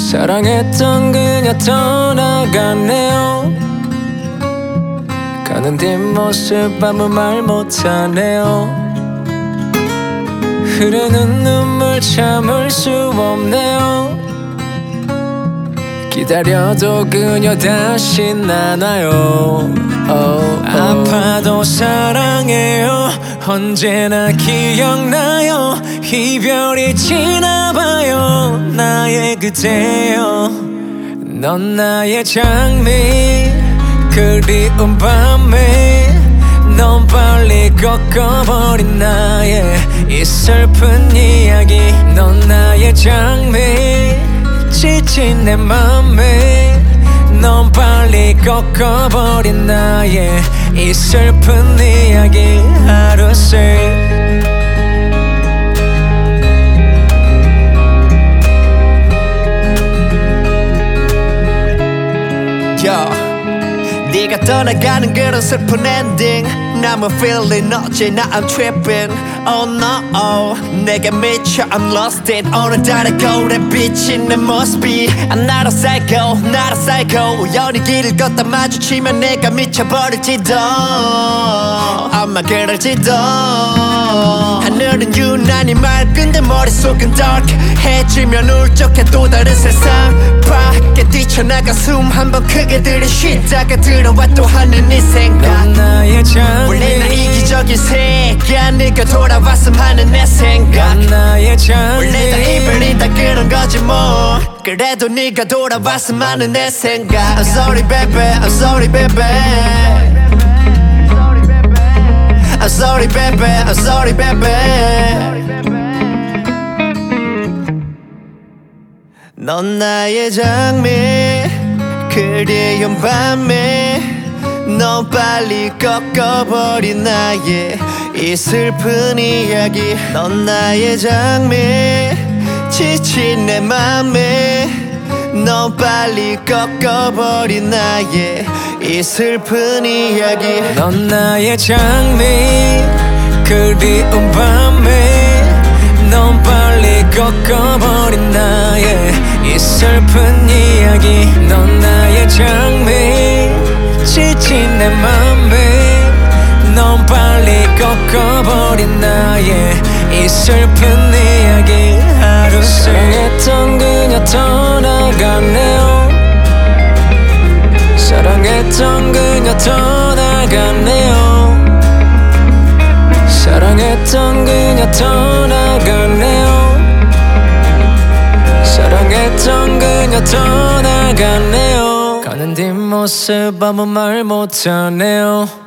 사랑했던 그녀 떠나가네요. 가는 뒷모습 아무 말 못하네요. 흐르는 눈물 참을 수 없네요. 기다려도 그녀 다시 나나요. 아파도 사랑해요. 언제나 기억나요. 이별이 지나봐요. 나의 그대여 넌 나의 장미 그리운 밤에 넌 빨리 꺾어버린 나의 이 슬픈 이야기. 넌 나의 장미 지친 내 맘에 넌 빨리 꺾어버린 나의 이 슬픈 이야기. 하루씩 네가 떠나가는 그런 슬픈 엔딩 남은 feeling 어찌나 I'm tripping. Oh no 내게 미쳐 I'm lost it. 오늘따라 거울에 비친 내 모습이 I'm not a psycho not a psycho. 우연히 길을 걷다 마주치면 내가 미쳐버릴지도 아마 그럴지도. 하늘은 유난히 맑은데 머릿속은 dark. 해지면 울적해 또 다른 세상 밖에 뛰쳐나가 숨 한 번 크게 들이쉬다가 들어와 또 하는 네 생각. 넌 나의 장미 원래 나 이기적인 새가 네가 돌아왔음 하는 내 생각. 넌 나의 장미 원래 다 이별이 다 그런 거지 뭐. 그래도 네가 돌아왔음 하는 내 생각. I'm sorry baby I'm sorry baby I'm sorry baby I'm sorry baby. 넌 나의 장미 그리운 밤에 넌 빨리 꺾어버린 나의 이 슬픈 이야기. 넌 나의 장미 지친 내 맘에 넌 빨리 꺾어버린 나의 이 슬픈 이야기. 넌 나의 장미 그리운 밤에 넌 빨리 꺾어버린 나의 이 슬픈 이야기. 넌 나의 장미 지친 내 맘에 넌 빨리 꺾어버린 나의 이 슬픈 이야기. 하루 사랑했던 그녀 떠나가네요. 사랑했던 그녀 떠나가네요. 사랑했던 그녀 떠나가네요. 사랑했던 그녀 떠나가네요. 가는 뒷모습 아무 말 못하네요.